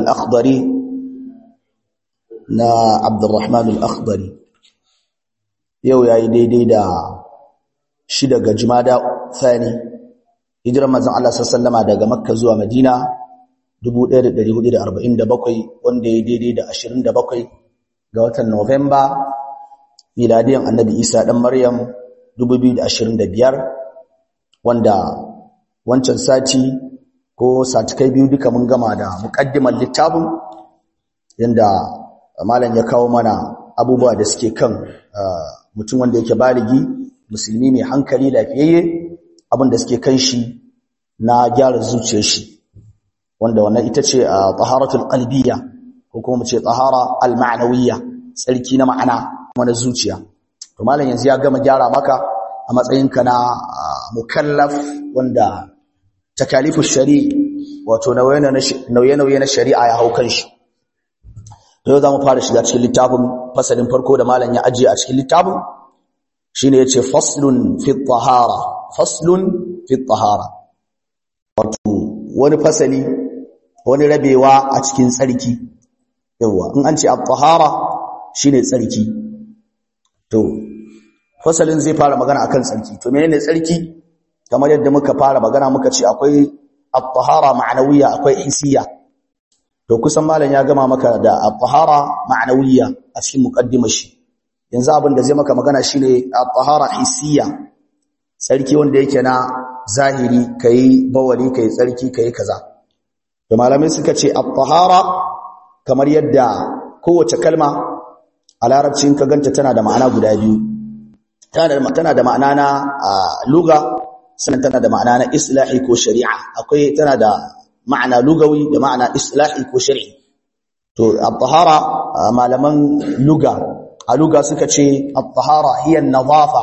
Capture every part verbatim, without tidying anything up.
al-Akhdari na Abdurrahman al-Akhdari yau yayi daidai da shida ga Jumada Thani hijirar manzon Allah sallallahu alaihi wasallam daga Makka zuwa Madina dubu ɗaya da ɗari hudu da arba'in da bakwai wanda yayi daidai da ashirin da bakwai ga watan November miladiyan Annabi Isa dan Maryam dubu biyu da ashirin da biyar wanda wancan sati ko satikai biyu duka mun gama da muqaddimar littafin yanda malam ya kawo mana abubuwa da suke kan mutum wanda yake baligi musulmi mai hankali lafiyayye abin da suke kan shi na gyara zuciyar shi wanda wannan ita ce taharatul qalbiyya ko kuma mu ce tahara al ma'nawiyya tsarki na ma'ana kuma na zuciya to malam yanzu ya gama gyara maka a matsayinka na mukallaf wanda takalifu shari'i wato nauye-nauye na shari'a ya hau kan shi yau za mu fara shiga cikin littafin fasalin farko da malam ya ajiye a cikin littafin shine yace faslun fi tahara faslun fi tahara wato wani fasali wani rabewa a cikin tsarki yawa in an ce at-tahara shine tsarki to fasalin zai fara magana akan tsarki to menene tsarki kamar yadda muka fara magana muka ce akwai at-tahara ma'nawiyya akwai hissiyya to kusan malam ya gama maka da at-tahara ma'nawiyya a cikin muqaddimar shi yanzu abin da zai maka magana shine at-tahara hissiyya tsarki wanda yake na zahiri kai bawali kai tsarki kai kaza to malamai suka ce at-tahara kamar yadda kowace kalma a larabcin ka ganta tana da ma'ana guda biyu tana da tana da ma'ana na lugha sannan tana da ma'ana na islahi ko shari'a akwai tana da ma'ana lugawi da ma'ana islahi ko shar'i to at-tahara malaman lugha a lugha suka ce at-tahara hiya an-nadhafa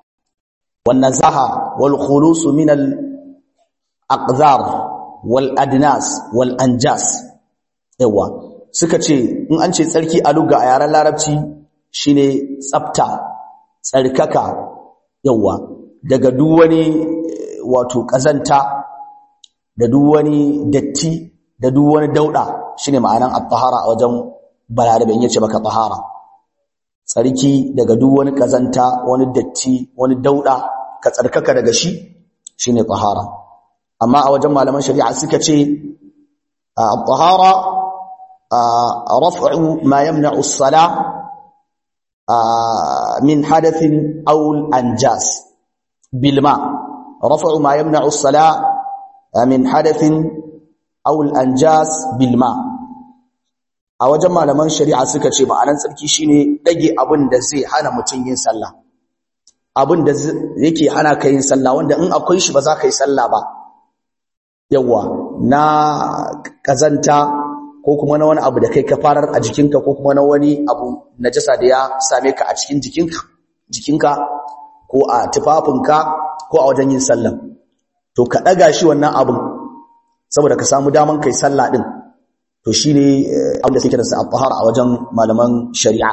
wan-nazaha wal-khulus min al-aqdar wal-adnas wal-anjas yawa suka ce in an ce tsarki a lugha a yaren larabci shine tsafta tsarkaka yawa daga duk wani wato kazanta da duk wani datti da duk wani dauda shine ma'anan at-tahara a wajen balarabe yace baka tahara tsarki daga duk wani kazanta wani datti wani dauda ka tsarkaka daga shi shine tahara amma a wajen malaman shari'a suka ce at-tahara raf'u ma yamna'u as-salah min hadathin aw al-anjas bilma raf'u ma yamna'u as-salah min hadathin aw al-anjas bilma a wajen malaman shari'a suka ce ma'anar tsarki shine dage abin da zai hana mutun yin sallah abin da yake hana ka yin sallah wanda in akwai shi ba za ka yi sallah ba yawa na kazanta ko kuma na wani abu da kai ka farar a jikinka ko kuma na wani abu najasa da ya same ka a cikin jikinka jikinka ko a tufafinka ko a wajen yin sallah to ka daga shi wannan abin saboda ka samu daman kai sallah din to shine abin da suke da at-tahara a wajen malaman shari'a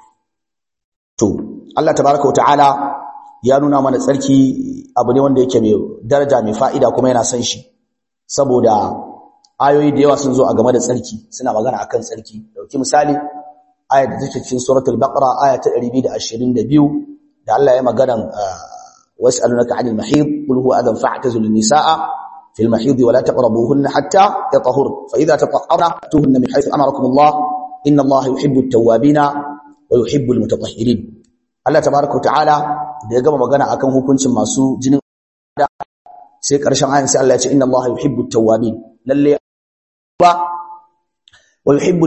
to Allah tabaaraka ta'ala ya nuna mana tsarki abu ne wanda yake mai daraja mai fa'ida kuma yana son shi saboda ayoyi da yawa sun zo a game da tsarki suna magana akan tsarki dauki misali ayat da take cikin suratul baqara aya ta ɗari biyu da ashirin da biyu da Allah ya magana واسألونك عن المحيض قل هو أذى فاعتزلوا النساء في المحيض ولا تقربوهن حتى يطهرن فإذا تطهرن فأتوهن من حيث أمركم الله إن الله يحب التوابين ويحب المتطهرين Allah tabaaraka ta'ala da ya gama magana akan hukuncin masu jinin da sai karshen ayin sai Allah ya ce inna Allah yuhibbu at-tawwabin lalle ba wa yuhibbu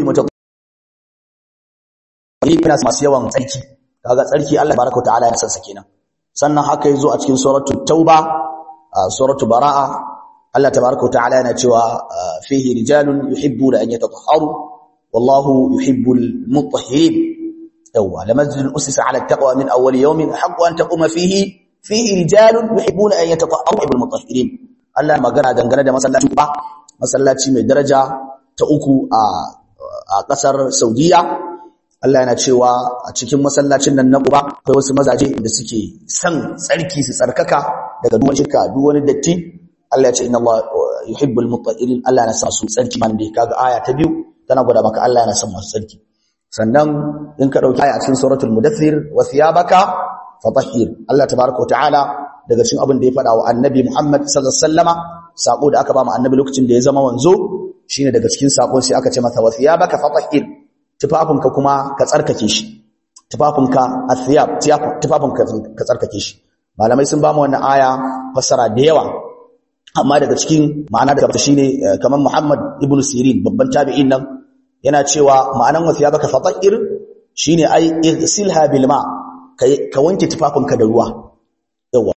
al-mutatahhirin masu yawan tsarki kaga tsarki Allah tabaaraka ta'ala ya san sa kenan sannan haka yazo a cikin suratul tauba suratul baraa Allah tabaaraka ta'ala yana cewa fihi rijalun yuhibbuna an yatatahharu wallahu yuhibbul mutahhirin yawa lamasjidul usisa ala taqwa min awwal yawmin haqqu an taquma fihi fihi rijalun yuhibbuna an yatatahharu bil mutahhirin Allah magana dangane da masallaci ba masallaci mai daraja ta uku a a kasar Saudiya Allah yana cewa a cikin masallacin nan na Quba akwai wasu mazaje da suke san tsarki su tsarkaka daga duk wani shirka duk wani datti Allah ya ce inna Allah yuhibbul mutahhirin Allah yana sa su tsarki man da kaga aya ta biyu tana gwada maka Allah yana son masu tsarki. Sannan in ka dauki aya a cikin suratul mudaththir wa thiyabaka fatahhir, Allah tabaaraka wa ta'ala daga cikin abin da ya faɗa wa annabi Muhammad sallallahu alaihi wasallama sako da aka ba mu annabi lokacin da ya zama wanzo shine daga cikin sakon sai aka ce masa wa thiyabaka fatahhir, tufafinka kuma ka tsarkake shi, tufafinka athiyab tufafinka ka tsarkake shi. Malamai sun ba mu wannan aya fassara da yawa, amma daga cikin ma'ana da ta shine kamar Muhammad ibn Sirin babban tabi'in nan yana cewa ma'anan wa thiyabaka fatahhir shine ai igsilha bil ma, ka wanke tufafinka da ruwa. Yawa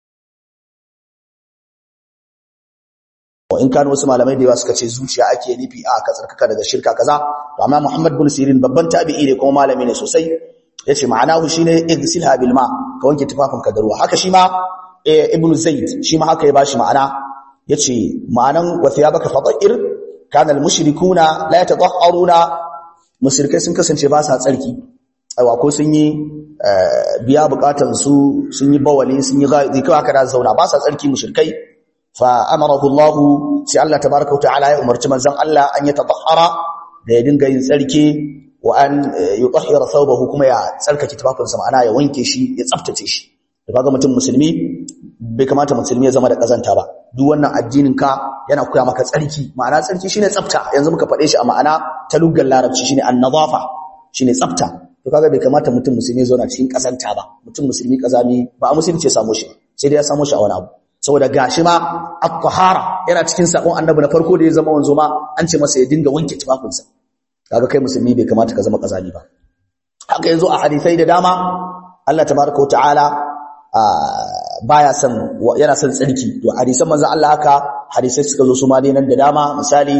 in kan wasu malamai da yawa suka ce zuciya ake nufi a ka tsarkaka daga shirka kaza, to amma Muhammad ibn Sirin babban tabi'i ne kuma malami ne sosai, yace ma'anahu shine igsilha bil ma, ka wanke tufafinka da ruwa. Haka shi ma Ibn Zayd shi ma haka ya bashi ma'ana, yace ma'anan wa thiyabaka fatahhir kana al mushrikuna la yatahharuna, mushrikai sun kasance ba sa tsarki, aiwa ko sun yi biya bukatun su, sun yi bawali, sun yi gaidi kawai haka da zauna ba sa tsarki mushrikai. Fa amarahu Allah, sai Allah tabaaraka wa ta'ala ya umarci manzon Allah an ya tatahhara, da ya dinga yin tsarki, wa an yutahhira thawbahu, kuma ya tsarkake tufafinsa, ma'ana ya wanke shi, ya tsaftace shi. Da kaga mutum musulmi bai kamata musulmi ya zama da kazanta ba. Duk wannan addinin ka yana koya maka tsarki, ma'ana tsarki shine tsafta. Yanzu muka faɗe shi a ma'ana ta lugar larabci shine an-nadafa, shine tsafta. To kaga bai kamata mutum musulmi ya zauna cikin kazanta ba. Mutum musulmi kazami ba a musulunci ya samu shi, sai dai ya samu shi a wani abu. Saboda gashi ma at-tahara yana cikin sakon annabi na farko da ya zama wanzo ma an ce masa ya dinga wanke tufafinsa. Kaga kai musulmi bai kamata ka zama kazami ba. Haka yazo a hadisai da dama Allah tabaaraka wa ta'ala baya son, yana son tsarki. To hadisan manzon Allah haka hadisai suka zo su ma dai nan da dama, misali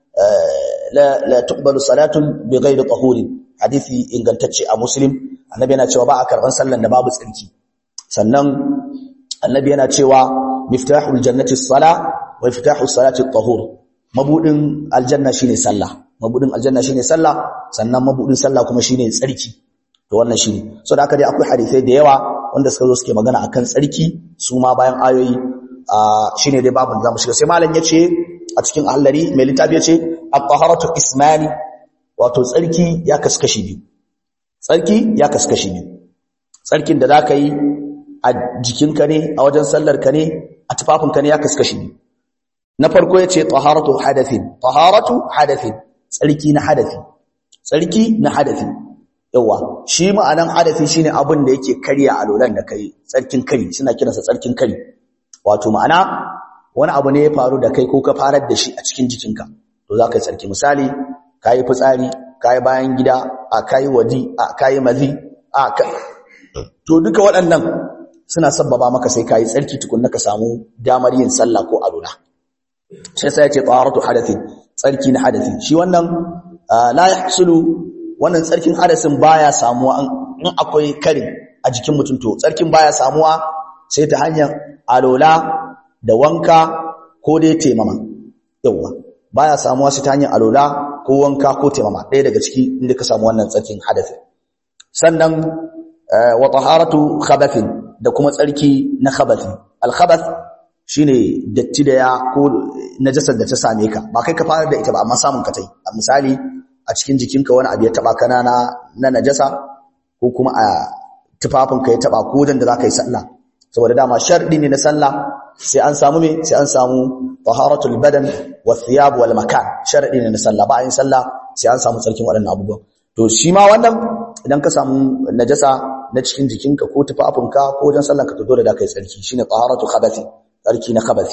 la la tuqbalu salatun bighairi tahurin, hadisi ingantacce a Muslim, annabi yana cewa ba a karban sallan da babu tsarki. Sannan annabi yana cewa miftahul jannati as-salah wa miftahus salati at-tahur, mabudin aljanna shine sallah, mabudin aljanna shine sallah, sannan mabudin sallah kuma shine tsarki. To wannan shine, so da haka dai akwai hadisai da yawa wanda suka zo suke magana akan tsarki su ma bayan ayoyi. Shine dai babun zamu shiga. Sai malam yace a cikin ahlari mai littafi yace at-taharatu ismani, wato tsarki ya kaskashi biyu. Tsarki ya kaskashi biyu. Tsarkin da zaka yi a jikinka ne, a wajen sallar ka ne, a tufafinka ne, ya kaskashi biyu. Na farko yace taharatu hadathin, taharatu hadathin, tsarki na hadathi, tsarki na hadathi. Yawa shi ma'anan hadathi shine abin da yake karya alolan da kai, tsarkin kari suna kiransa tsarkin kari. Wato ma'ana wani abu ne ya faru da kai ko ka farar da shi a cikin jikinka, to za ka yi tsarki. Misali kayi fitsari, kayi bayan gida, a kayi wadi, a kayi mazi, a ka to duka waɗannan suna sabbaba maka sai kayi tsarki tukunna ka samu damar yin sallah ko alola. Sai sai ya ce taharatu hadathin, tsarki na hadathi. Shi wannan la yahsulu, wannan tsarkin hadasin baya samuwa in akwai kari a jikin mutum, to tsarkin baya samuwa sai ta hanyar alola da wanka ko dai taimama. Yawa baya samuwa sai ta hanyar alola ko wanka ko taimama, ɗaya daga ciki inda ka samu wannan tsarkin hadasi. Sannan wa taharatu khabathin, da kuma tsarki na khabathi. Al-khabath shine datti da ya ko najasar da ta same ka, ba kai ka fara da ita ba amma samun ka tai. Misali a cikin jikinka wani abu ya taba kana na na najasa, ko kuma a tufafinka ya taba ko dan da zaka yi sallah. Saboda dama sharɗi ne na sallah sai an samu me sai an samu taharatul badan wath thiyab wal makan. Sharɗi ne na sallah, ba yin sallah sai an samu tsarkin waɗannan abubuwan. To shi ma wannan idan ka samu najasa na cikin jikinka ko tufafinka ko wajen sallanka, to dole da kai tsarki, shine taharatu khabathi, tsarki na khabathi.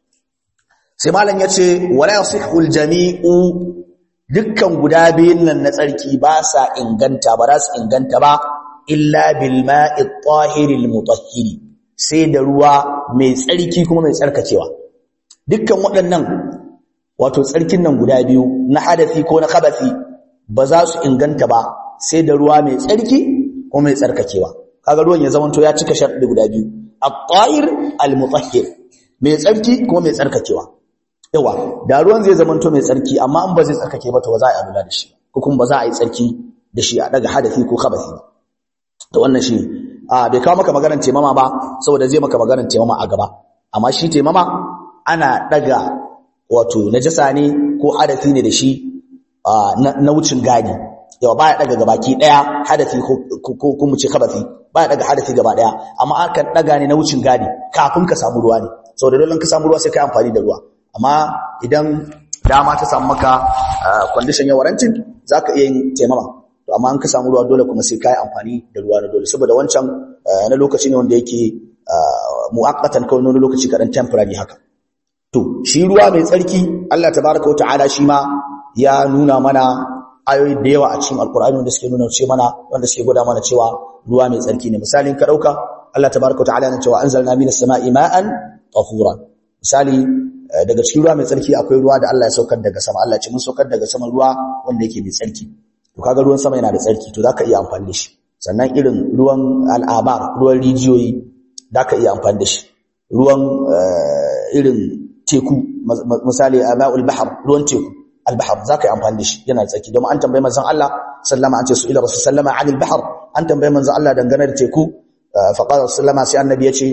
Sai malam yace wala yasihhu al jami'u, dukkan guda biyun nan na tsarki ba sa inganta, ba za su inganta ba illa bil ma'i at-tahir al-mutahhir, sai da ruwa mai tsarki kuma mai tsarkakewa. Dukkan waɗannan wato tsarkin nan guda biyu na hadafi ko na khabathi ba za su inganta ba sai da ruwa mai tsarki kuma mai tsarkakewa. Kaga ruwan ya zamanto ya cika sharɗi guda biyu, at-tahir al-mutahhir, mai tsarki kuma mai tsarkakewa. Yawa da ruwan zai zamanto mai tsarki amma an ba zai tsarkake ba, to ba za a yi alula da shi, ko kuma ba za a yi tsarki da shi a daga hadafi ko khabathi. To wannan shi a bai kawo maka maganar taimama ba saboda zai maka maganar taimama a gaba, amma shi taimama ana daga wato najasa ne ko hadafi ne da shi na wucin gadi yawa baya daga gabaki daya hadafi ko ko mu ce khabathi baya daga hadafi gaba daya amma akan daga ne na wucin gadi kafin ka samu ruwa ne saboda dole ka samu ruwa sai kai amfani da ruwa amma idan dama ta samu maka condition ya warantin zaka iya yin taimama to amma an ka samu ruwa dole kuma sai kai amfani da ruwa na dole saboda wancan na lokaci ne wanda yake muaqqatan kawai na lokaci kadan temporary haka to shi ruwa mai tsarki Allah tabaaraka wa ta'ala shi ma ya nuna mana ayoyi da yawa a cikin alkur'ani wanda suke nuna ce mana wanda suke gwada mana cewa ruwa mai tsarki ne misalin ka dauka Allah tabaaraka wa ta'ala yana cewa anzalna minas sama'i ma'an tahuran misali daga cikin ruwa mai tsarki akwai ruwa da Allah ya saukar daga sama Allah ya ce mun saukar daga sama ruwa wanda yake mai tsarki to kaga ruwan sama yana da tsarki to zaka iya amfani da shi sannan irin ruwan al'abar ruwan rijiyoyi zaka iya amfani da shi ruwan irin teku misali ma'ul bahr ruwan teku al-bahr zaka yi amfani da shi yana tsaki don an tambaye manzon Allah sallama an ce su ila rasul sallama anil bahr an tambaye manzon Allah dangane da teku fa qala sallama sai annabi yace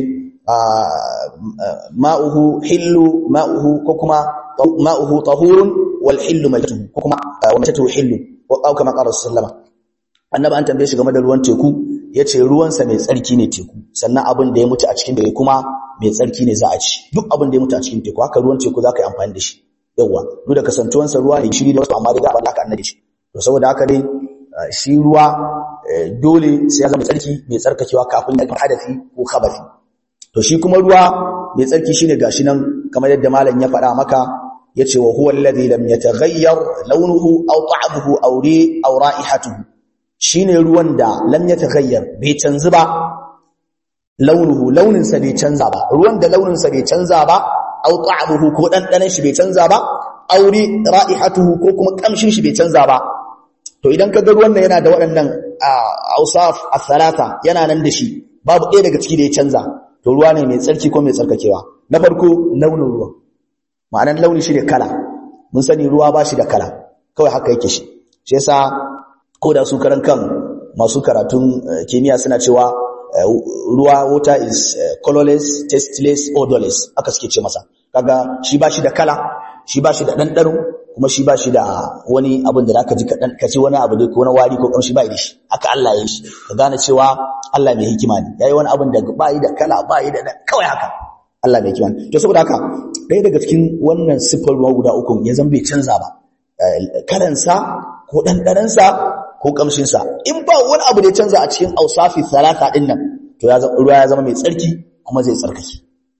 ma'uhu hillu ma'uhu ko kuma ma'uhu tahurun wal hillu maytatuhu ko kuma wa maytatuhu hillu wa kama qala sallama annabi an tambaye shi game da ruwan teku yace ruwan sa mai tsarki ne teku sannan abin da ya mutu a cikin da kuma mai tsarki ne za a ci duk abin da ya mutu a cikin teku haka ruwan teku zaka yi amfani da shi yawa duk da kasantuwansa ruwa ne shiri da wasu amma da ba ka annabi shi to saboda haka dai shi ruwa dole sai ya zama tsarki mai tsarkakewa kafin ya hadafi ko khabathi to shi kuma ruwa mai tsarki shine gashi nan kamar yadda malam ya faɗa maka yace wa huwa alladhi lam yataghayyar launuhu aw ta'amuhu aw ri aw ra'ihatuhu shine ruwan da lam yataghayyar bai canza ba launuhu launin sa bai canza ba ruwan da launin sa bai canza ba aw ta'amuhu ko dandanan shi bai canza ba aw ri ra'ihatuhu ko kuma kamshin shi bai canza ba to idan ka ga ruwan nan yana da waɗannan awsaf as-salata yana nan da shi babu ɗaya daga ciki da ya canza to ruwa ne mai tsarki ko mai tsarkakewa na farko launin ruwa ma'anar launi shi ne kala mun sani ruwa ba shi da kala kawai haka yake shi shi yasa ko da su karan kan masu karatun kimiyya suna cewa ruwa water is colorless tasteless odorless aka suke ce masa kaga shi ba shi da kala shi ba shi da ɗanɗano kuma shi ba shi da wani abin da zaka ji kadan kace wani abu dai ko na wari ko kamshi ba da shi haka Allah ya yi shi ka gane cewa Allah mai hikima ne yayi wani abin da ba yi da kala ba yi da kawai haka Allah mai hikima to saboda haka dai daga cikin wannan sifar ruwa guda uku ya zan bai canza ba kalan sa ko dandanan sa ko kamshin sa in ba wani abu da ya canza a cikin ausafi salata din nan to ya zama ruwa ya zama mai tsarki kuma zai tsarkake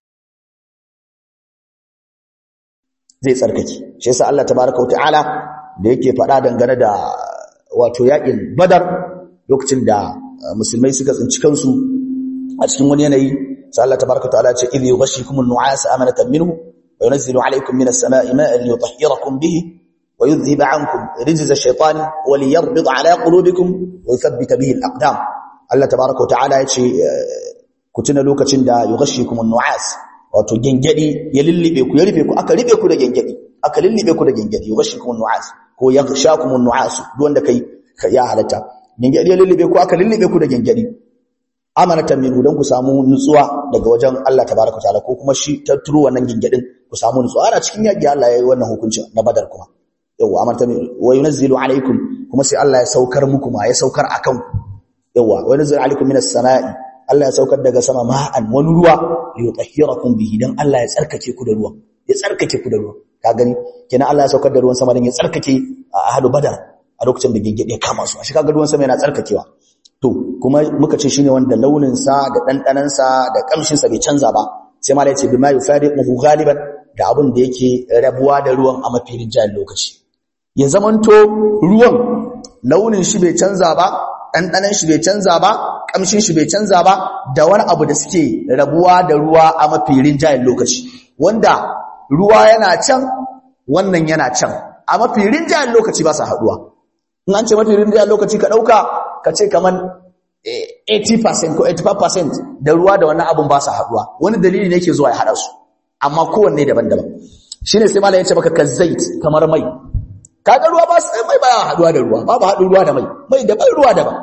zai tsarkake shi yasa Allah tabaaraka wa ta'ala da yake faɗa dangane da wato yakin Badar lokacin da musulmai suka tsinci kansu a cikin wani yanayi sai Allah tabaaraka wa ta'ala ya ce idh yughashikumun nu'asa amanatan minhu wa yunzilu 'alaykum minas samaa'i ma'an liyutahhirakum bihi wa yudhhiba 'ankum rijza ash-shaytani wa liyarbita 'ala qulubikum wa yuthabbita bihi al-aqdam Allah tabaaraka wa ta'ala ya ce ku tuna lokacin da yughashikumun nu'as wato gengedi ya lillibe ku ya rufe ku aka rufe ku da gengedi aka lillibe ku da gengedi yughashikumun nu'as ko yaghshakumun nu'as duk wanda kai ya halatta gengedi ya lillibe ku aka lillibe ku da gengedi amanatan minhu dan ku samu nutsuwa daga wajen Allah tabaaraka ta'ala ko kuma shi ta turo wannan gengedin ku samu nutsuwa ana cikin yaki Allah ya yi wannan hukunci na Badar kuma yawa amanatan wa yunzilu alaykum kuma sai Allah ya saukar muku ma ya saukar akan ku yawa wa yunzilu alaykum minas samaa'i Allah ya saukar daga sama ma'an wani ruwa liyutahhirakum bihi dan Allah ya tsarkake ku da ruwa ya tsarkake ku da ruwa ka gani kenan Allah ya saukar da ruwan sama dan ya tsarkake ahlu Badar a lokacin da gingide kama su a shi kaga ruwan sama yana tsarkakewa to kuma muka ce shine wanda launin sa da dandanan sa da kamshin sa bai canza ba sai malai ce bima yufariquhu ghaliban da abin da yake rabuwa da ruwan a mafirin jahil lokaci ya zamanto ruwan launin shi bai canza ba dandanan shi bai canza ba kamshin shi bai canza ba da wani abu da suke rabuwa da ruwa a mafirin jahil lokaci wanda ruwa yana can wannan yana can a mafirin jahil lokaci ba sa haduwa in an ce mafirin jahil lokaci ka dauka ka ce kaman eighty percent ko eighty-five percent da ruwa da wannan abun ba sa haduwa wani dalili ne yake zuwa ya hada su amma kowanne daban-daban shine sai malai ya ce maka kazzait kamar mai kaga ruwa ba sai mai baya haduwa da ruwa babu haɗin ruwa da mai mai daban ruwa daban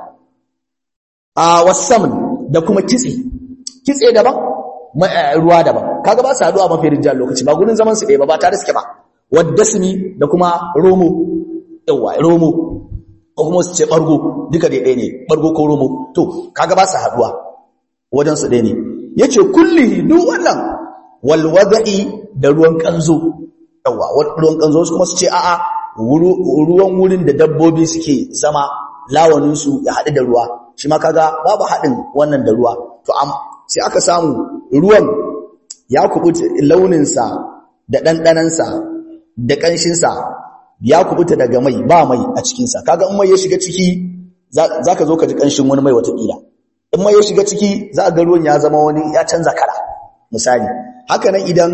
a wasamin da kuma kitse kitse daban ruwa daban kaga ba su haduwa mafi rijal lokaci ba gurin zaman su ɗaya ba ba tare suke ba waddasmi da kuma romo yawa romo ko kuma su ce bargo duka dai ɗaya ne bargo ko romo to kaga ba su haduwa wajen su ɗaya ne yace kullihi duk wannan wal wada'i da ruwan kanzo yawa ruwan kanzo kuma su ce a'a ruwan wurin da dabbobi suke zama lawanin su ya haɗu da ruwa shi ma kaga babu haɗin wannan da ruwa to am sai aka samu ruwan ya kubuta launinsa da ɗanɗanansa da ƙanshinsa ya kubuta daga mai ba mai a cikinsa kaga in mai ya shiga ciki za ka zo ka ji ƙanshin wani mai watakila in mai ya shiga ciki za ga ruwan ya zama wani ya canza kala misali haka nan idan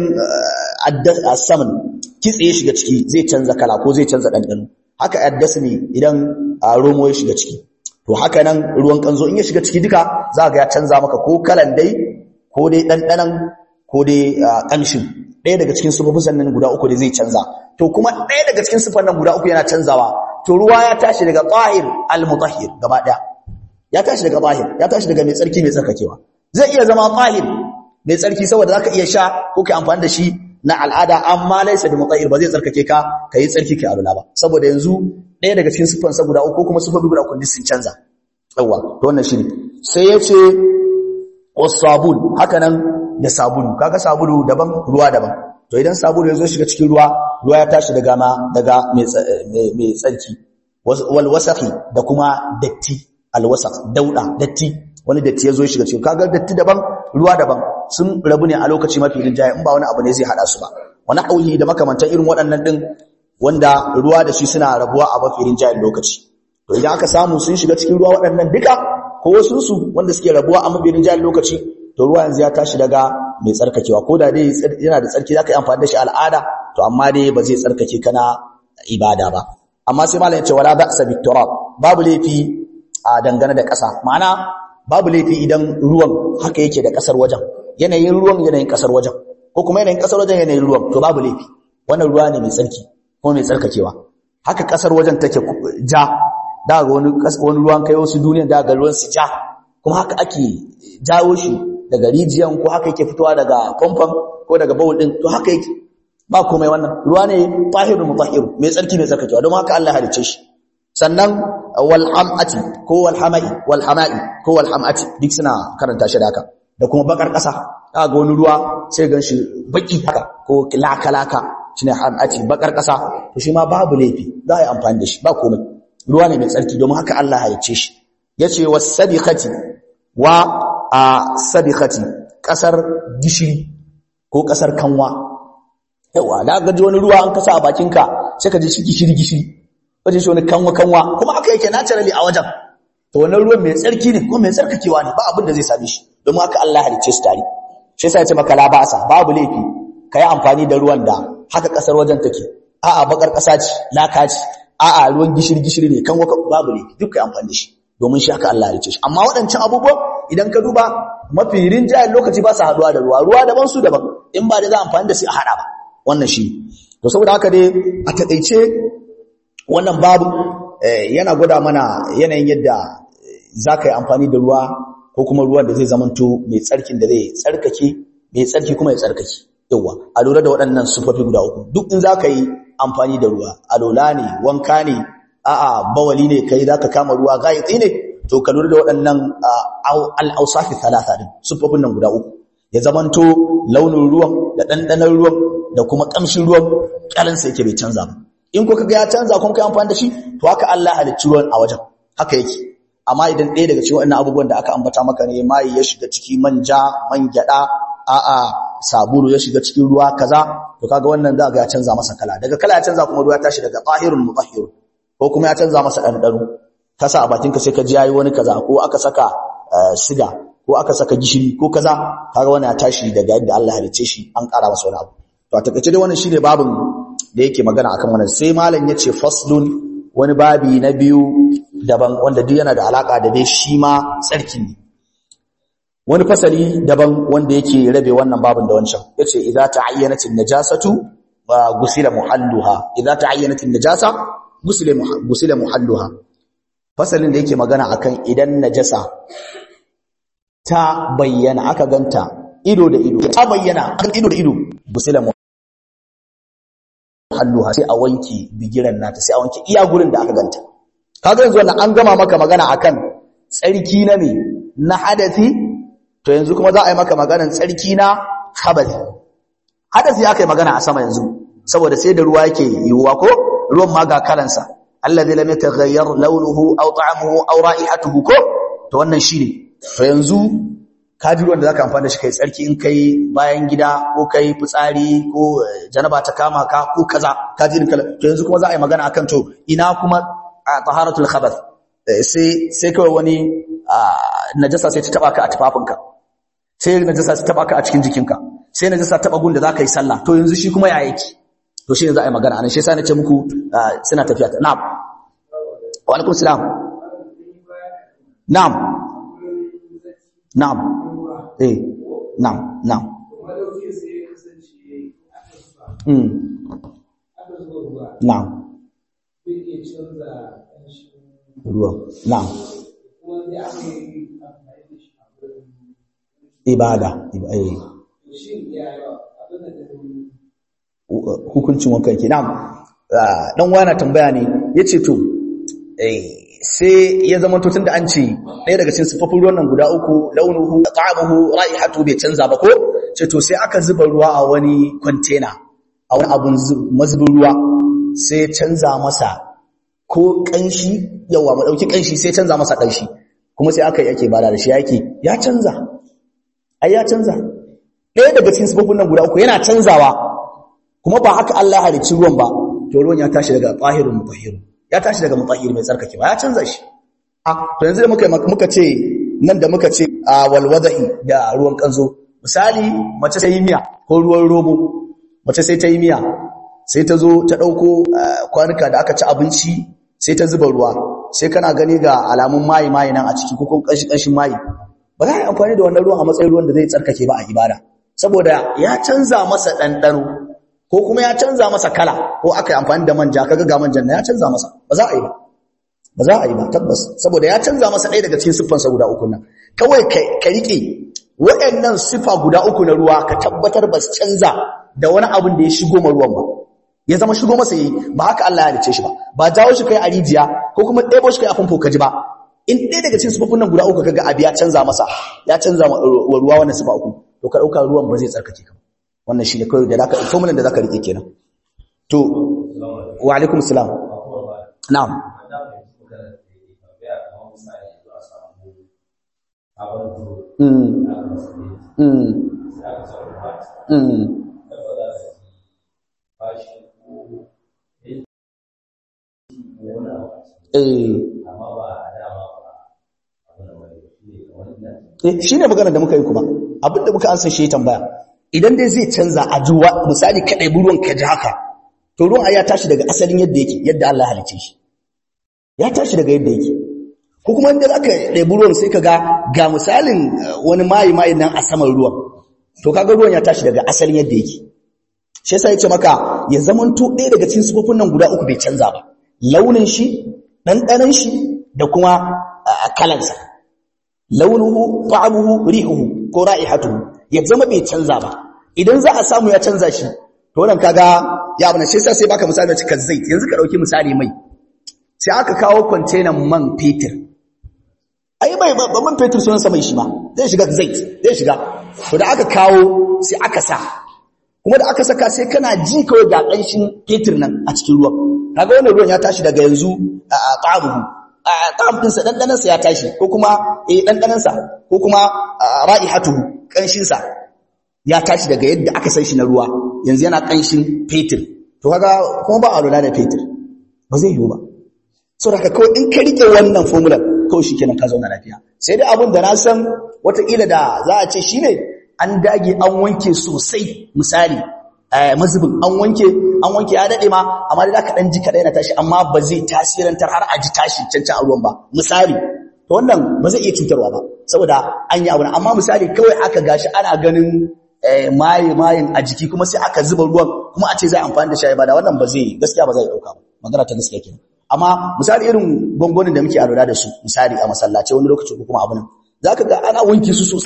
a saman kitse ya shiga ciki zai canza kala ko zai canza ɗanɗano haka addas ne idan romo ya shiga ciki to haka nan ruwan kanzo in ya shiga ciki duka za ga ya canza maka ko kalan dai ko dai ɗanɗanan ko dai ƙamshin ɗaya daga cikin sufofin nan guda uku da zai canza to kuma ɗaya daga cikin sufan nan guda uku yana canzawa to ruwa ya tashi daga tahir al-mutahhir gaba ɗaya ya tashi daga tahir ya tashi daga mai tsarki mai tsarkakewa zai iya zama tahir mai tsarki saboda zaka iya sha ko kai amfani da shi na al'ada amma laysa bi mutahhir ba zai tsarkake ka kai tsarki kai alula ba saboda yanzu ɗaya daga cikin sufan sa guda uku kuma sufofi guda uku sun canza yawa to wannan shine sai yace was-sabun haka nan da sabulu kaga sabulu daban ruwa daban to idan sabulu yazo shiga cikin ruwa ruwa ya tashi daga ma daga mai mai tsarki wal wasaqi da kuma datti al wasaq dauda datti wani datti yazo shiga cikin kaga datti daban ruwa daban sun rabu ne a lokaci mafi rinjaye in ba wani abu ne zai hada su ba wani auyi da makamantan irin waɗannan din wanda ruwa da shi suna rabuwa a mafi rinjayen lokaci to idan aka samu sun shiga cikin ruwa waɗannan duka ko wasu su wanda suke rabuwa a mafi rinjayen lokaci to ruwa yanzu ya tashi daga mai tsarkakewa ko da dai yana da tsarki zaka yi amfani da shi al'ada to amma dai ba zai tsarkake kana ibada ba amma sai malam ya ce wala ba'sa bit-turab babu laifi a dangane da ƙasa ma'ana babu laifi idan ruwan haka yake da ƙasar wajen yanayin ruwan yanayin ƙasar wajen ko kuma yanayin ƙasar wajen yanayin ruwan to babu laifi wannan ruwa ne mai tsarki ko mai tsarkakewa haka ƙasar wajen take ja daga wani wani ruwan kai wasu duniya daga ruwan su ja kuma haka ake jawo shi daga rijiyan ko haka yake fitowa daga famfon ko daga bowl din to haka yake ba komai wannan ruwa ne tahirul mutahhir mai tsarki mai tsarkakewa don haka Allah ya halice shi sannan wal hamati ko wal hamai wal hamai ko wal hamati duk suna karanta shi da haka da kuma bakar kasa kaga wani ruwa sai ganshi baki haka ko laka-laka shine hamati bakar kasa to shi ma babu laifi za a yi amfani da shi ba komai ruwa ne mai tsarki domin haka Allah ya halice shi yace was-sabiqati wa a sabiqati kasar gishiri ko kasar kanwa yawa da ga wani ruwa an kasa a bakinka sai ka ji shi gishiri gishiri wajen shi wani kanwa kanwa kuma aka yake naturally a wajen to wannan ruwan mai tsarki ne ko mai tsarkakewa ne ba abin da zai same shi domin haka Allah ya halicce su tare shi yasa ya ce maka la ba'sa babu laifi kai amfani da ruwan da haka kasar wajen take a'a bakar kasa ce laka ce a'a ruwan gishiri gishiri ne kanwa babu laifi duk kai amfani da shi domin shi haka Allah ya halicce shi amma waɗancan abubuwan idan ka duba mafi rinjayen lokaci ba su haduwa da ruwa ruwa daban su daban in ba da za amfani da su a hada ba wannan shi to saboda haka dai a takeice wannan babu yana gwada mana yanayin yadda zaka yi amfani da ruwa ko kuma ruwan da zai zamanto mai tsarkin da zai tsarkake mai tsarki kuma ya tsarkake yawa a lura da waɗannan sufofi guda uku duk in zaka yi amfani da ruwa alola ne wanka ne a'a bawali ne kai zaka kama ruwa gaitsi ne to ka lura da waɗannan al-awsafi thalatha din sufofin nan guda uku ya zamanto launin ruwan da dandanan ruwan da kuma kamshin ruwan kalansa yake bai canza ba in ko kaga ya canza kun kai amfani da shi to haka Allah halicci ruwan a wajen haka yake amma idan ɗaya daga cikin waɗannan abubuwan da aka ambata maka ne mai ya shiga ciki manja man gyada a'a sabulu ya shiga cikin ruwa kaza to kaga wannan za ga ya canza masa kala daga kala ya canza kuma ruwa ya tashi daga tahirul mutahhir ko kuma ya canza masa ɗanɗano ka sa a bakinka sai ka ji yayi wani kaza ko aka saka siga ko aka saka gishiri ko kaza kaga wannan ya tashi daga yadda Allah ya halice shi an ƙara masa wani abu to a takeice dai wannan shine babin da yake magana akan wannan sai malam yace faslun wani babi na biyu daban wanda duk yana da alaka da dai shi ma tsarki ne wani fasali daban wanda yake rabe wannan babin da wancan yace idza ta'ayyanatin najasatu wa gusila muhalluha idza ta'ayyanatin najasa gusila gusila muhalluha fasalin da yake magana akan idan najasa ta bayyana aka ganta ido da ido ta bayyana akan ido da ido gusila halluha sai a wanke bigiran nata sai a wanke iya gurin da aka ganta kaga yanzu wannan an gama maka magana akan tsarki na me na hadathi to yanzu kuma za a yi maka maganan tsarki na khabathi hadathi aka yi magana a sama yanzu saboda sai da ruwa yake yiwuwa ko ruwan ma ga kalansa alladhi lam yataghayyar launuhu aw ta'amuhu aw ra'ihatuhu ko to wannan shine to yanzu ka ji ruwan da zaka amfana da shi kai tsarki in kai bayan gida ko kai fitsari ko janaba ta kama ka ko kaza ka ji to yanzu kuma za a yi magana akan to ina kuma taharatul khabath sai sai kawai wani najasa sai ta taba ka a tufafinka sai najasa ta taba ka a cikin jikinka sai najasa ta taba gun da zaka yi sallah to yanzu shi kuma ya yake to shi ne za a yi magana anan shi yasa nace muku suna tafiya ta na'am wa alaikum salam na'am na'am eh na'am na'am mm na'am ruwa na'am ibada eh hukuncin wankan ke na'am dan wani tambaya ne yace to eh sai ya zama to tunda an ce ɗaya daga cikin sifofin ruwan nan guda uku launuhu ta'amuhu ra'ihatu bai canza ba ko ce to sai aka zuba ruwa a wani container a wani abun mazubin ruwa sai ya canza masa ko kanshi yawa mu dauki kanshi sai canza masa kanshi kuma sai aka yi ake bada da shi yake ya canza ai ya canza ɗaya daga cikin sifofin nan guda uku yana canzawa kuma ba haka Allah ya halicci ruwan ba to ruwan ya tashi daga tahirun mutahhir ya tashi daga mutahhir mai tsarkake ba ya canza shi a to yanzu da muka muka ce nan da muka ce wal wada'i da ruwan kanzo misali mace sai yi miya ko ruwan robo mace sai ta yi miya sai ta zo ta dauko kwanuka da aka ci abinci sai ta zuba ruwa sai kana gani ga alamun mayi mayi nan a ciki ko kuma kanshi kanshin mayi ba za a yi amfani da wannan ruwan a matsayin ruwan da zai tsarkake ba a ibada saboda ya canza masa ɗanɗano ko kuma ya canza masa kala ko aka yi amfani da manja kaga ga manjan ya canza masa ba za a yi ba ba za a yi ba tabbas saboda ya canza masa ɗaya daga cikin siffansa guda uku nan kawai ka rike waɗannan siffa guda uku na ruwa ka tabbatar ba su canza da wani abin da ya shigo ma ruwan ba ya zama shigo masa yayi ba haka Allah ya halice shi ba ba jawo shi kai a rijiya ko kuma ɗebo shi kai a famfo ka ji ba in ɗaya daga cikin siffofin nan guda uku kaga abi ya canza masa ya canza wa ruwa wannan siffa uku to ka dauka ruwan ba zai tsarkake ka wannan shi ne kawai da zaka formula da zaka rike kenan to wa alaikum salam na'am mm mm mm eh shi ne maganar da muka yi kuma abinda muka ansa shi tambaya idan dai zai canza a juwa misali ka ɗaibi ruwan ka ji haka to ruwan ya tashi daga asalin yadda yake yadda Allah halice shi ya tashi daga yadda yake ko kuma inda aka ɗaibi ruwan sai ka ga ga misalin wani mayi mayi nan a saman ruwan to kaga ruwan ya tashi daga asalin yadda yake shi yasa yace maka ya zamanto ɗaya daga cikin sifofin nan guda uku bai canza ba launin shi ɗanɗanon shi da kuma kalansa launuhu ta'amuhu rihuhu ko ra'ihatuhu ya zama bai canza ba idan za a samu ya canza shi to wannan kaga ya abuna shi sai baka misali da cikar zait yanzu ka dauki misali mai sai aka kawo container man fetur ai mai man fetur sunan sa mai shi ma zai shiga zait zai shiga to da aka kawo sai aka sa kuma da aka saka sai kana ji kawai ga kanshin fetur nan a cikin ruwan kaga wannan ruwan ya tashi daga yanzu a ta'amuhu ta'am din sa dandanan sa ya tashi ko kuma eh dandanan sa ko kuma ra'ihatuhu kanshin sa ya tashi daga yadda aka san shi na ruwa yanzu yana kanshin fetur to kaga kuma ba a lura da fetur ba zai yiwu ba so da kawai in ka rike wannan formula kawai shikenan ka zauna lafiya sai dai abin da na san wataƙila da za a ce shine an dage an wanke sosai misali mazubin an wanke an wanke ya dade ma amma da ka dan ji kadai na tashi amma ba zai tasirantar har a ji tashi cancan a ruwan ba misali to wannan ba zai iya cutarwa ba saboda an yi abu amma misali kawai aka gashi ana ganin maye mayin a jiki kuma sai aka zuba ruwan kuma a ce zai amfani da shayi ba da wannan ba zai gaskiya ba zai dauka ba magana ta gaskiya kenan amma misali irin gongonin da muke alura da su misali a masallaci wani lokaci ko kuma abu nan zaka ga ana wanke su sosai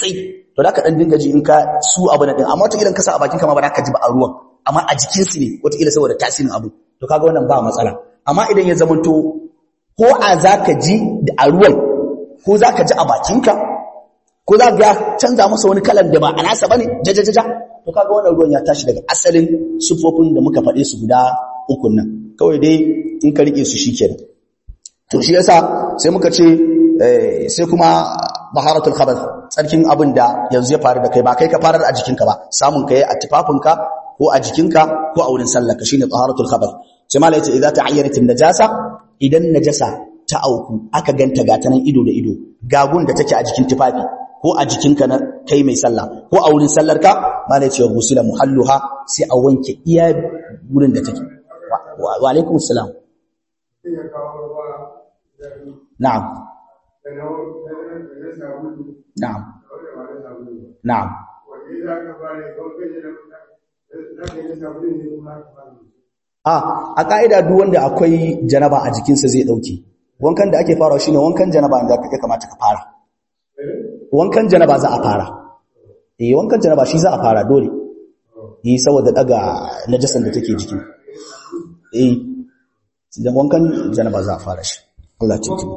to da ka dan dinga ji in ka su abu na din amma wata idan ka sa a bakin ka ma ba za ka ji ba a ruwan amma a jikin su ne wata ila saboda tasirin abu to kaga wannan ba matsala amma idan ya zamanto ko a zaka ji da a ruwan ko zaka ji a bakin ka ko za ga canza masa wani kalan da ba a nasa bane jajajaja to kaga wannan ruwan ya tashi daga asalin sufofin da muka faɗe su guda uku nan kawai dai in ka rike su shikenan to shi yasa sai muka ce sai kuma baharatul khabath tsarkin abin da yanzu ya faru da kai ba kai ka farar a jikinka ba samun kai a tufafinka ko a jikinka ko a wurin sallarka shine taharatul khabath sai malai yace idza ta'ayyanat najasa idan najasa ta auku aka ganta gatanan ido da ido gagun da take a jikin tufafi ko a jikinka na kai mai sallah ko a wurin sallarka malai yace gusila muhalluha sai a wanke iya wurin da take wa alaikum assalam na'am na'am na'am a a ka'ida duk wanda akwai janaba a jikinsa zai dauke wankan da ake farawa shine wankan janaba da ya kamata ka fara wankan janaba za a fara eh wankan janaba shi za a fara dole eh saboda daga najasan da take jiki eh idan wankan janaba za a fara shi Allah ya tsare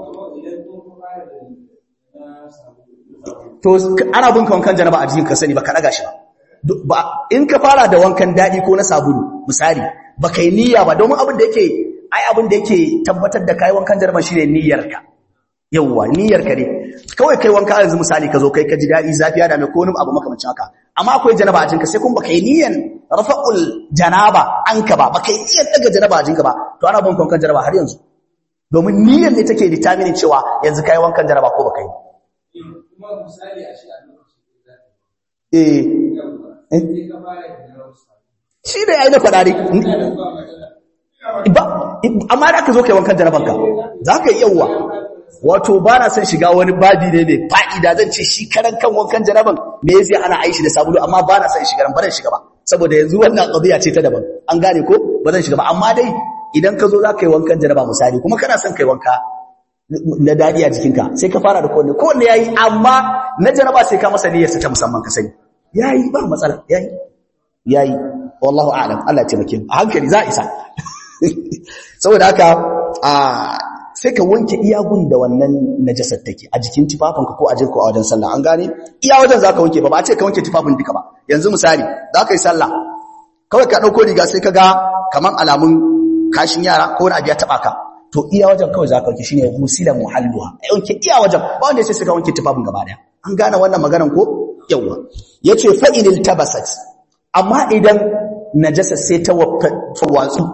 to ana bin ka wankan janaba a jikin ka sani ba ka daga shi ba in ka fara da wankan dadi ko na sabulu misali ba kai niyya ba domin abin da yake ai abin da yake tabbatar da kai wankan janaba shine niyyarka yawa niyyarka ne kawai kai wanka yanzu misali ka zo kai ka ji dadi zafiya da mai ko abu makamancin haka amma akwai janaba a jinka sai kun ba kai niyyan rafa'ul janaba anka ba ba kai niyyan daga janaba a jinka ba to ana bin wankan janaba har yanzu domin niyyar ne take determining cewa yanzu kai wankan janaba ko ba kai kuma misali a shi a lokacin eh shi da yayi da fadari ba amma da ka zo kai wankan jarabanka za ka yi yawa wato ba na son shiga wani babi ne mai fa'ida zan ce shi karan kan wankan jaraban me zai ana aishi da sabulu amma ba na son shiga ba zan shiga ba saboda yanzu wannan qadiya ce ta daban an gane ko ba zan shiga ba amma dai idan ka zo za ka yi wankan jaraba misali kuma kana son kai wanka na dadi a jikinka sai ka fara da kowanne kowanne yayi amma na jaraba sai ka masa niyyarsa ta musamman ka sani yayi ba matsala yayi yayi wallahu a'lam Allah ya taimake mu a hankali za a isa saboda haka a sai ka wanke iyagun da wannan najasar take a jikin tufafinka ko a jinka a wajen sallah an gane iya wajen zaka wanke ba ba a ce ka wanke tufafin duka ba yanzu misali za ka yi sallah kawai ka dauko riga sai ka ga kaman alamun kashin yara ko wani abu ya taba ka to iya wajen kawai zaka wanke shine musila muhalluha ai wanke iya wajen ba wanda sai ka wanke tufafin gaba daya an gane wannan maganar ko yawa yace fa inil tabasat amma idan najasa sai ta watsu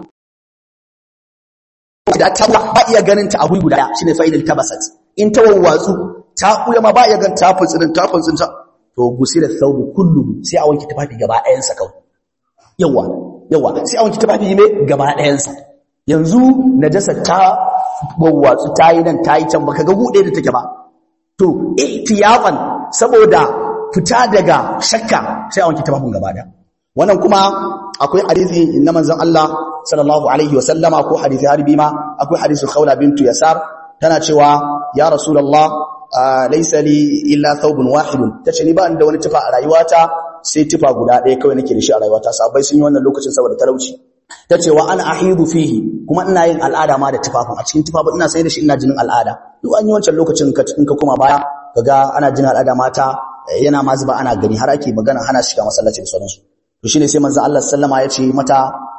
da ta ba iya ganin ta a guri guda shine fa inil tabasat in ta watsu ta kuya ma ba iya ganin ta futsirin ta funtsin ta to gusila thawbu kullu sai a wanke tufafi gaba ɗayan sa kawai yawa yawa sai a wanke tufafi ne gaba ɗayan sa yanzu najasa ta watsu ta yi nan ta yi can baka ga gude da take ba to ihtiyafan saboda fita daga shakka sai a wanke tufafin gaba ɗaya wannan kuma akwai hadisi na manzon Allah sallallahu alaihi wa sallama ko hadisi harbi ma akwai hadisul khawla bintu yasar tana cewa ya rasulullah laysa li illa thawbun wahidun tace ni ba ni da wani tufa a rayuwata sai tufa guda ɗaya kawai nake da shi a rayuwata sahabbai sun yi wannan lokacin saboda talauci tace wa ana ahidu fihi kuma ina yin al'ada ma da tufafin a cikin tufafin ina sai da shi ina jinin al'ada duk an yi wancan lokacin ka in ka kuma baya kaga ana jinin al'ada mata yana ma zuba ana gani har ake magana hana shiga masallaci da sauransu to shine sai manzo Allah sallama ya ce mata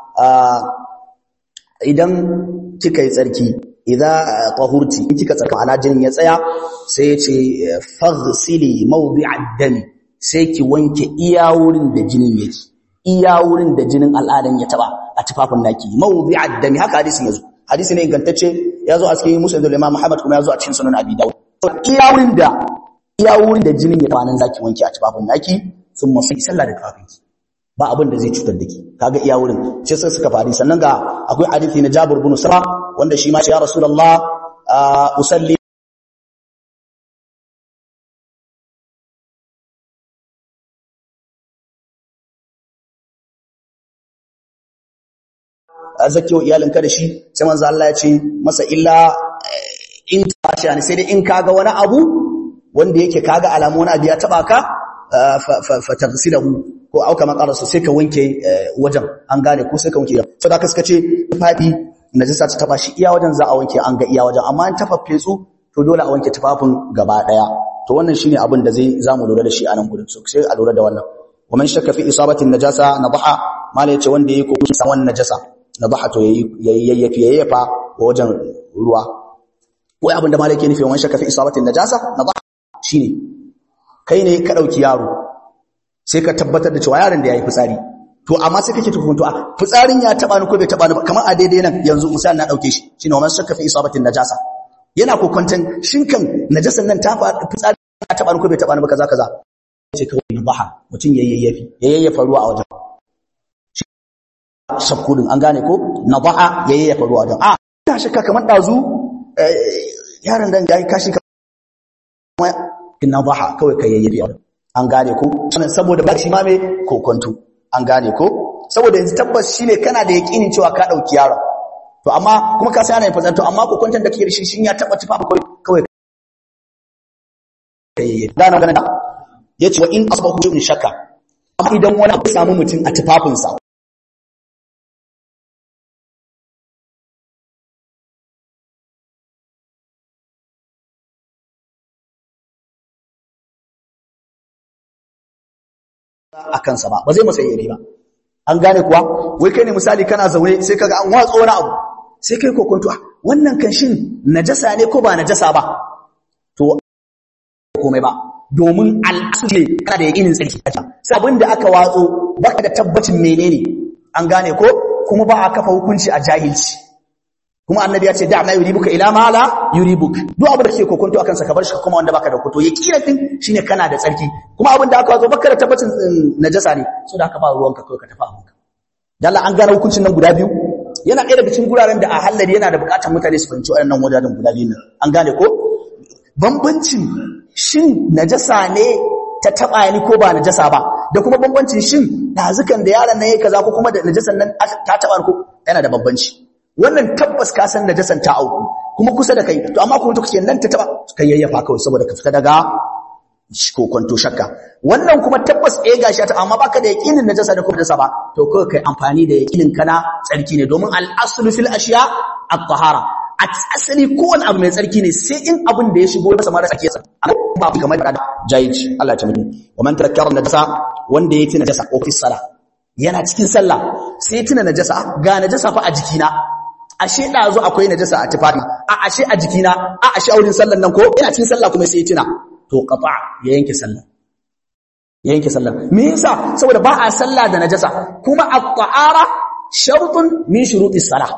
idan kika yi tsarki idza tahurti in kika tsarka ana jinin ya tsaya sai ya ce faghsili mawdi'ad dami sai ki wanke iya wurin da jinin yake iya wurin da jinin al'adan ya taba a tufafin naki mawdi'ad dami haka hadisin yazo hadisi ne ingantacce yazo a cikin musnad al-imam Muhammad kuma yazo a cikin sunan Abi Dawud iya wurin da iya wurin da jinin ya taba nan zaki wanke a tufafin naki sun masu sallah da tufafinki ba abin da zai cutar da ke kaga iya wurin sai sai suka fari sannan ga akwai hadisi na Jabir ibn Sura wanda shi ma ya Rasulullah usalli zakiyo iyalinka da shi sai manzo Allah ya ce masa illa in tashi ne sai dai in kaga wani abu wanda yake kaga alamu wani abu ya taba ka fa taghsilahu ko auka makarasu sai ka wanke wajen an gane ko sai ka wanke saboda haka suka ce tufafi najasa ta taba shi iya wajen za a wanke an ga iya wajen amma an tafaffe su to dole a wanke tufafin gaba daya to wannan shine abin da zai zamu lura da shi a nan gurin so sai a lura da wannan wa man shakka fi isabati najasa nadaha mala yace wanda yake ko sa wannan najasa nadaha to yayi yayyafi yayyafa wajen ruwa wai abin da mala yake nufi wa man shakka fi isabati najasa nadaha shine kai ne ka dauki yaro sai ka tabbatar da cewa yaron da yayi fitsari to amma sai kake tukunto a fitsarin ya taba ni ko bai taba ni ba kamar a daidai nan yanzu misali na dauke shi shine wa man shakka fi isabati najasa yana kokonton shin kan najasan nan ta faɗi fitsari ta taba ni ko bai taba ni ba kaza kaza sai kawai nabaha mutun yayyafi yayyafa ruwa a wajen shakkudin an gane ko nabaha yayyafa ruwa a wajen a ta shakka kamar dazu yaron dan yayi kashi kamar nabaha kawai kai yayyafi a wajen an gane ko saboda ba shi ma me kokonto an gane ko saboda yanzu tabbas shine kana da yakinin cewa ka dauki yaron to amma kuma ka sai ana yin fazan to amma kokonton da kake da shi shin ya taba tufa kawai kai da na ganin yace wa in asbahu min shakka amma idan wani abu samu mutum a tufafin sa akan sa ba ba zai masa yayi ba an gane kuwa wai kai ne misali kana zaune sai kaga an watso wani abu sai kai kokonto wannan kan shin najasa ne ko ba najasa ba to komai ba domin al'asli kana da yakinin tsarki sai abinda aka watso baka da tabbacin menene an gane ko kuma ba a kafa hukunci a jahilci kuma annabi ya ce da ma yuribuka ila ma la yuribuk duk abin da kake kokonto akan sa ka bar shi kuma wanda baka da kokonto yakinin shine kana da tsarki kuma abin da aka watso baka da tabbacin najasa ne so da aka ba ruwanka kai ka tafi abinka dalla an gane hukuncin nan guda biyu yana ɗaya daga cikin guraren da a halari yana da buƙatar mutane su fahimci waɗannan wajajen guda biyu nan an gane ko bambancin shin najasa ne ta taba ni ko ba najasa ba da kuma bambancin shin dazukan da yaron nan yake kaza ko kuma da najasan nan ta taba ko yana da bambanci wannan tabbas ka san najasan ta auku kuma kusa da kai to amma kuma to kake nan ta taba kai yayyafa kawai saboda ka fita daga ko kwanto shakka wannan kuma tabbas eh gashi ta amma baka da yakinin najasa da kuma najasa ba to kai kai amfani da yakinin kana tsarki ne domin al-aslu fil ashiya at-tahara asali kowane abu mai tsarki ne sai in abin da ya shigo masa mara tsarki yasa ba kamar da jayici Allah ta mutu wa man tarakkara najasa wanda yake najasa ko fi sala yana cikin sallah sai ya tuna najasa ga najasa fa a jikina ashe dazo akwai najasa a tufafi a ashe a jikina a ashe aurin sallan nan ko ina cikin sallah kuma sai ya tuna to qata ya yanke sallah ya yanke sallah me yasa saboda ba a sallah da najasa kuma at-ta'ara shartun min shurutis salah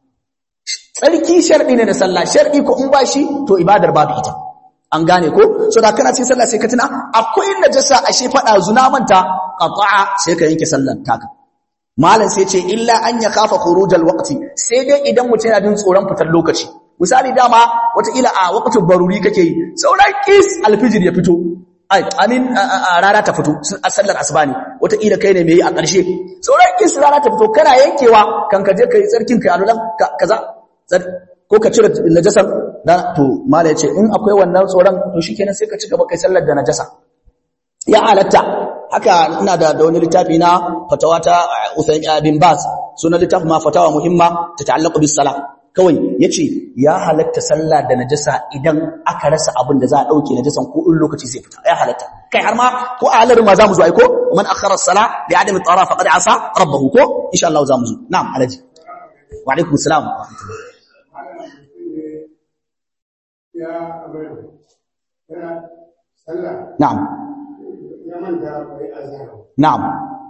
tsarki sharɗi ne da sallah sharɗi ko in bashi to ibadar babu ita an gane ko so da kana cikin sallah sai ka tuna akwai najasa ashe fada zuna manta qata'a sai ka yanke sallar taka malam sai ce illa an ya kafa khurujal waqti sai dai idan mutum yana jin tsoron fitar lokaci misali dama wata ila a waqtul baruri kake yi sauran kis alfijir ya fito ai amin rana ta fito a sallar asuba ne wata ila kai ne mai yi a ƙarshe sauran kis rana ta fito kana yankewa kan ka je kai tsarkin kai alulan kaza ko ka cire najasar na to mala yace in akwai wannan tsoron to shikenan sai ka ci gaba kai sallar da najasa ya halatta haka ina da da wani littafi na fatawa ta Uthaymin bin Baz sunan littafi ma fatawa muhimma ta ta'allaqu bis salah kawai yace ya halatta sallah da najasa idan aka rasa abin da za a dauke najasan ko in lokaci zai fita ya halatta kai har ma ko a halarin ma zamu zo ai ko man akhara as-salah bi adami at-tahara faqad asa rabbahu ko insha Allah zamu zo na'am alaji wa alaikum assalam wa rahmatullah ya abin ya sallah na'am ya manta bai azhar na'am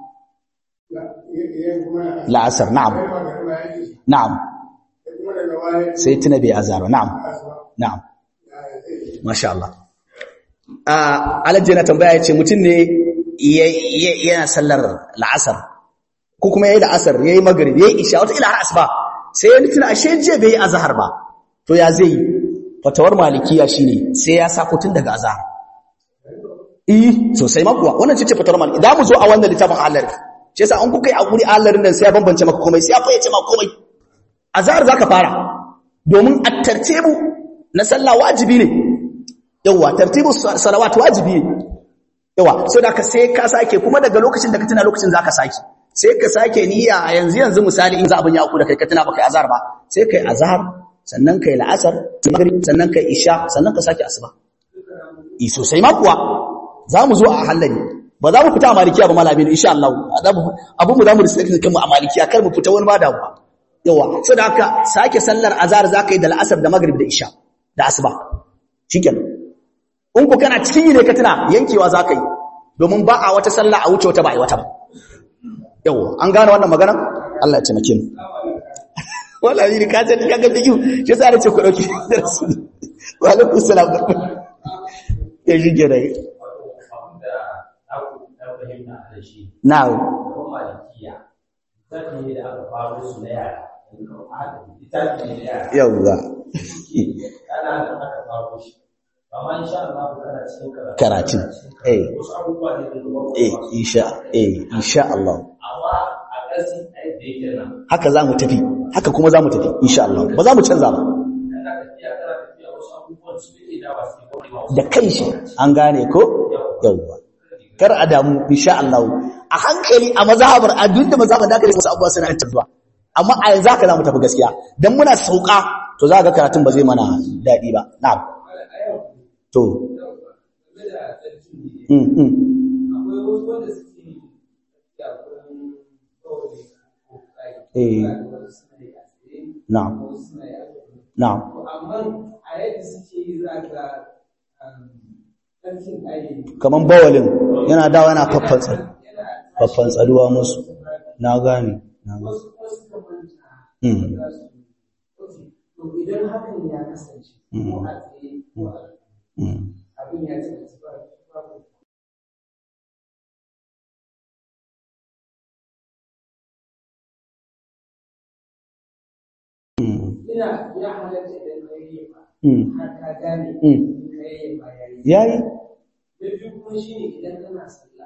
ya kuma la'asar na'am na'am sai tuna bai azhar na'am na'am masha Allah ah alaji na tambaya yace mutun ne yana sallar la'asar ko kuma yayi la'asar yayi maghrib yayi isha wata ila har asuba sai ya tuna ashe je bai azhar ba to ya zai fatawar malikiya shine sai ya sako tun daga azhar eh sosai ma kuwa wannan ce fatawar maliki da mu zo a wannan littafin Allah shi yasa an kuka yi hakuri Allah nan sai ya bambance maka komai sai ya fayyace maka komai azhar zaka fara domin at-tartibu na sallah wajibi ne yawa tartibu salawat wajibi ne yawa sai da ka sai ka sake kuma daga lokacin da ka tuna lokacin zaka sake sai ka sake niyya a yanzu yanzu misali in za abin ya ku da kai ka tuna baka azhar ba sai kai azhar sannan kai la'asar maghrib sannan kai isha sannan ka sake asuba i sosai ma kuwa zamu zo a halali ba za mu fita a malikiya ba malami insha Allah abu mu zamu riske kanmu a malikiya kar mu fita wani ba da ba yawa sai da haka sake sallar azhar zaka yi da la'asar da maghrib da isha da asuba shikenan in ku kana cikin yi ne ka tuna yankewa zaka yi domin ba a wata sallah a wuce wata ba a yi wata ba yawa an gane wannan magana Allah ya taimake mu wallahi ni ka ce ka ga dikiu shi sai da ce ku dauki darasi wa alaikum salam ya jige dai now yawwa karatu eh eh insha eh insha Allah haka za mu tafi haka kuma za mu tafi insha Allah ba za mu canza ba da kai shi an gane ko yawwa kar a damu insha Allah a hankali a mazhabar a duk da mazhabar da kare wasu abubuwa suna tafiya amma a yanzu haka za mu tafi gaskiya dan muna sauka to za ga karatun ba zai mana dadi ba na'am to mm mm eh na'am na'am kaman bawalin yana dawa yana faffansa faffansaduwa musu na gane na gane mm idan hakan ya kasance ko a tsaye ko abin ya ce ina ya halatta idan kai ba har ka gane kai ba yayi da biyu kuma shine idan kana sallah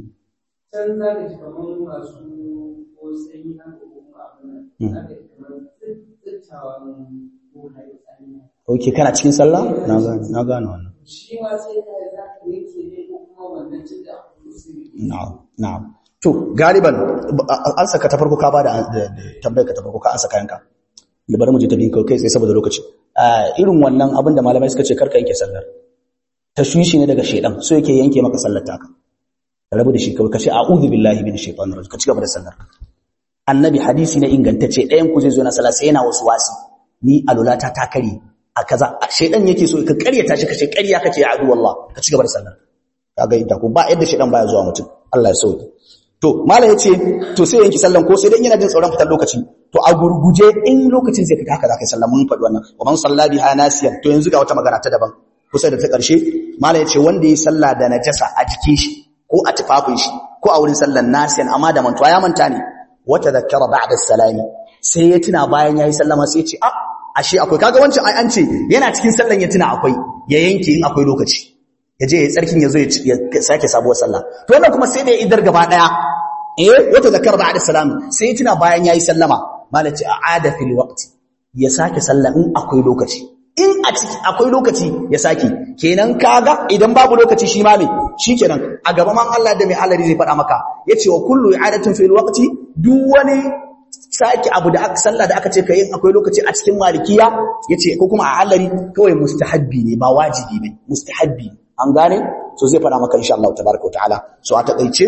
can za ka ji kamar masu ko sanyi haka ko kuma abin nan za ka ji kamar tsittawan ko haifani. Ok, kana cikin sallah? Na gane, na gane wannan. Shi ma sai ka yi za ka yake ne ko kuma wannan cin da abu musulmi. Na'am, na'am. To, galiban an saka ta farko ka ba da tambayar ka ta farko ka an saka yanka. Bari mu je tafi kai sai saboda lokaci. Irin wannan abin da malamai suka ce karka yanke sallar. Tashwishi ne daga shedan, so yake yanke maka sallar taka. Rabu da shi kawai kace a'udhu billahi minash shaitanir rajim ka ci gaba da sallar. Annabi hadisi na ingantacce ɗayan ku zai zo na sallah sai yana wasu wasi. Ni alulata ta kare a kaza shedan yake so ka karyata shi kace karya kace ya adu wallah ka ci gaba da sallar. Kaga ita ko ba yadda shedan baya zuwa mutum. Allah ya sauke. To malai yace to sai yanki sallan ko sai dan yana jin tsoron fitar lokaci. To a gurguje in lokacin zai fita haka za ka yi sallah mun faɗi wannan. Wa man salla biha nasiyan to yanzu ga wata magana ta daban. Kusa da ta ƙarshe malai yace wanda yi sallah da najasa a jikin shi ko a tufafin shi ko a wurin sallan nasiyan amma da mantuwa ya manta ne wata zakkara ba'da salami sai ya tuna bayan yayi sallama sai ya ce a ashe akwai kaga wancan ai an ce yana cikin sallan ya tuna akwai ya yanke in akwai lokaci ya je ya tsarkin ya zo ya sake sabuwar sallah to wannan kuma sai da ya idar gaba daya eh wata zakkara ba'da salami sai ya tuna bayan yayi sallama malaci a'ada fil waqti ya sake sallah in akwai lokaci in a ciki akwai lokaci ya sake kenan kaga idan babu lokaci shi ma me shikenan a gaban man Allah da mai alari zai faɗa maka yace wa kullu i'adatin fil waqti duk wani sake abu da aka sallah da aka ce kai akwai lokaci a cikin malikiya yace ko kuma a alari kawai mustahabbi ne ba wajibi ne mustahabbi an gane so zai faɗa maka insha Allah tabaaraka wa ta'ala so a takeice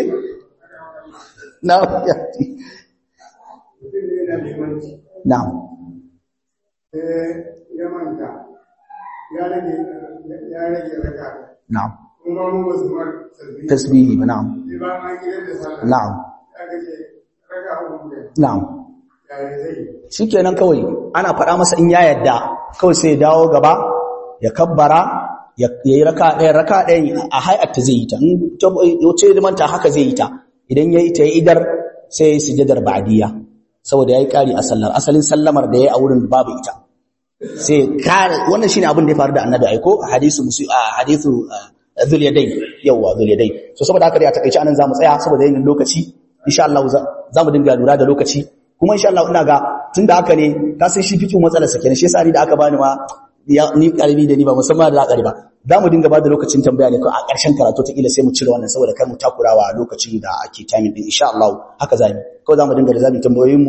na na'am eh ya manta ya rage ya rage raka na'am kuma mu wasu mar tasbihi na'am ba ma gidan da sallah na'am aka ce raka uku ne na'am ya zai shikenan kawai ana faɗa masa in ya yadda kawai sai ya dawo gaba ya kabbara ya yi raka ɗaya raka ɗaya a hay'atta zai yi ta in wace manta haka zai yi ta idan ya yi ta ya idar sai ya yi sujadar ba'diyya saboda yayi kari a sallar asalin sallamar da yayi a wurin babu ita sai kare wannan shine abin da ya faru da annabi aiko a hadisu musu a hadisu zul yadayn yawa zul yadayn so saboda haka da ya takeice anan zamu tsaya saboda yin lokaci insha Allah zamu dinga lura da lokaci kuma insha Allah ina ga tunda haka ne ka san shi fikin matsalar sa kenan shi yasa ni da aka bani ma ni karbi da ni ba musamman da karbi ba za mu dinga bada lokacin tambaya ne ko a ƙarshen karatu ta kila sai mu cire wannan saboda kar mu takurawa lokacin da ake timing din insha Allah haka zamu ko za mu dinga da zamu tambayoyin mu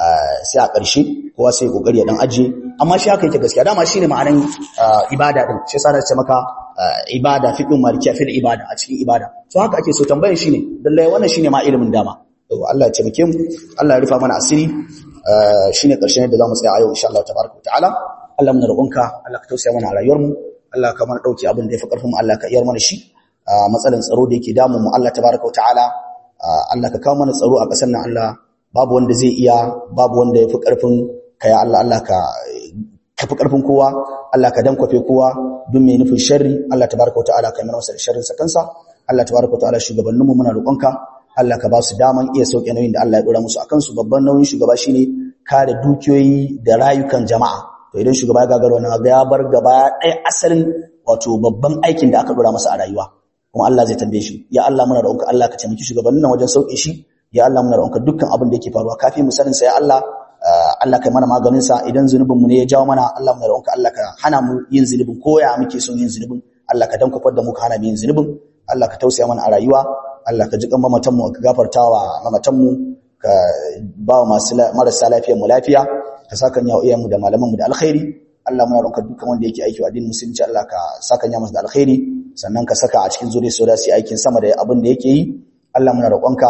sai a ƙarshe kowa sai kokari ya dan ajiye amma shi haka yake gaskiya dama shine ma'anan ibada din shi yasa na ce maka ibada fiqh malikiya fil ibada a cikin ibada to haka ake so tambayar shine lallai wannan shine ma ilimin dama to Allah ya taimake mu Allah ya rufa mana asiri shine ƙarshen da zamu tsaya a yau insha Allah tabaraka wa ta'ala Allah muna roƙonka Allah ka tausaya mana a rayuwar mu Allah ka mana dauki abin da yafi karfin mu Allah ka iyar mana shi matsalan tsaro da yake damu mu Allah tabaraka wa ta'ala Allah ka kawo mana tsaro a ƙasar nan Allah babu wanda zai iya babu wanda yafi karfin kai Allah Allah ka kafi karfin kowa Allah ka dankwafe kowa duk mai nufin sharri Allah tabaraka wa ta'ala ka mana masa sharrin sa kansa Allah tabaraka wa ta'ala shugabannin mu muna roƙonka Allah ka ba su daman iya sauke nauyin da Allah ya dora musu akan su babban nauyin shugaba shine kare dukiyoyi da rayukan jama'a to idan shugaba ya gagara wannan ya bar gaba ɗaya asalin wato babban aikin da aka dora masa a rayuwa kuma Allah zai tambaye shi ya Allah muna roƙonka Allah ka taimaki shugabannin nan wajen sauke shi ya Allah muna roƙonka dukkan abin da yake faruwa kafi mu sanin sa ya Allah Allah kai mana maganin sa idan zunubin mu ne ya jawo mana Allah muna roƙonka Allah ka hana mu yin zunubin koya muke son yin zunubin Allah ka dankafar da mu ka hana mu yin zunubin Allah ka tausaya mana a rayuwa Allah ka jikan mamatan mu ka gafartawa mamatan mu ka ba masu marasa lafiyar mu lafiya ka sakanya wa iyayenmu da malamanmu da alkhairi Allah muna roƙar dukkan wanda yake aiki wa addinin musulunci Allah ka sakanya masa da alkhairi sannan ka saka a cikin zuriyar su da su aikin sama da abin da yake yi Allah muna roƙonka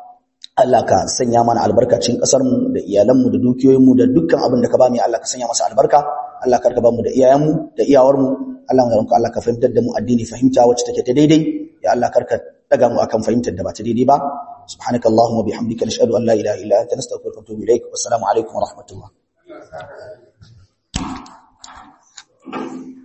Allah ka sanya mana albarka cikin kasar mu da iyalan mu da dukiyoyin mu da dukkan abin da ka ba mu Allah ka sanya masa albarka Allah ka ba mu da iyayen mu da iyawar mu Allah muna roƙonka Allah ka fahimtar da mu addini fahimta wacce take ta daidai ya Allah karka daga mu akan fahimtar da ba ta daidai ba subhanakallahumma bihamdika nashhadu an la ilaha illa anta nastaghfiruka wa natubu ilaik wassalamu alaikum wa rahmatullah Thank you.